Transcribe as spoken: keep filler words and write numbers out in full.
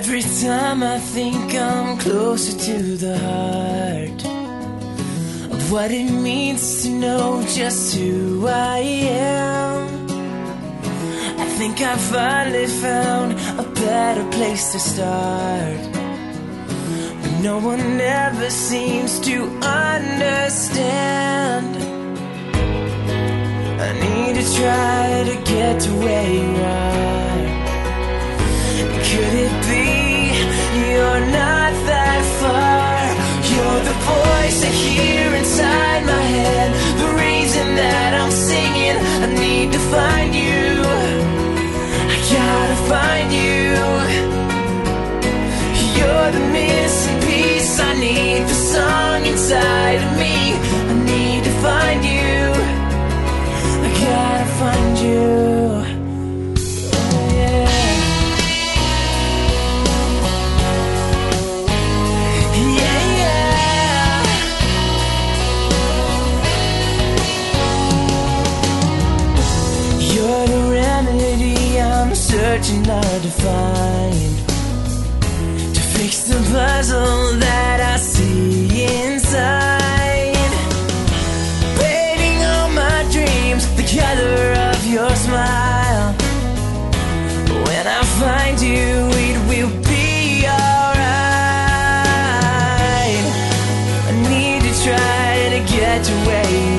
Every time I think I'm closer to the heart of what it means to know just who I am, I think I finally found a better place to start. But no one ever seems to understand. I need to try to get to where you are. Could it be you're not that far? You're the voice I hear inside my head, the reason that I'm singing. I need to find you, I gotta find you. You're the missing piece, I need the song inside of me. I need to find you, I gotta find you. Searching hard to find, to fix the puzzle that I see inside. Painting all my dreams the color of your smile. When I find you, it will be alright. I need to try to get to where you